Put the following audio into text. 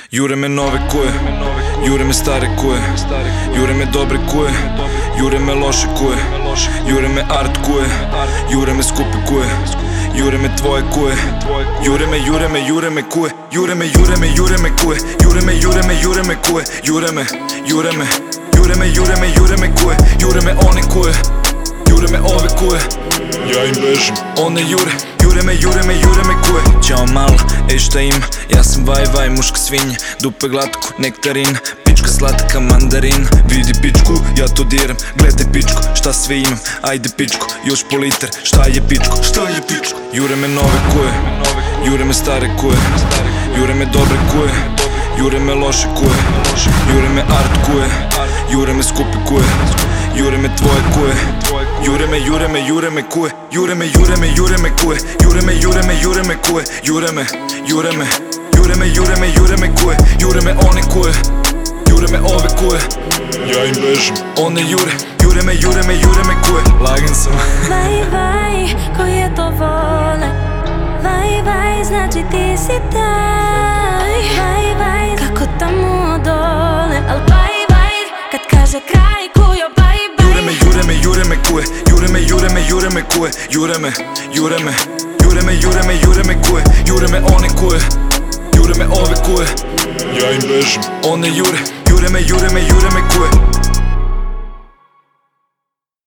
Jure me nove kuje, jure me stare kuje, jure me dobre kuje, jure me loše kuje, jure me art kuje, jure me skupe kuje, jure me tvoje kuje, jure me kuje, jure me kuje, jure me kuje, jure me kuje, jure me one kuje, jure me ove kuje. Ja im bežim, one jure me kuje. Ćao malo, ej šta ima, ja sam vaj, muška svinja, dupe glatko, nektarin, pička slatka, mandarin. Vidi pičku, ja to diram, gledaj pičku, šta sve imam, ajde pičku, još po liter, šta je pičku? Jure me nove kuje, jure me stare kuje, jure me dobre kuje, jure me loše kuje, jure me art kuje, jure me skupe kuje, jure me tvoje kuje, jure me kuje, jure me kuje, jure me kuje, jure me kuje, jure me one kuje, jure me ove kuje. ja im bežim, One jure me kuje. Lagan sam. Vaj, koje to vole. Vaj, znači ti si taj. Vaj, kako tamo dole. Al vaj, kad kaže kraj kujo, vaj. Jure me kuje, jure me kuje, jure me kuje, jure me one kuje, jure me ove kuje. ja im bežim. One jure me kuje.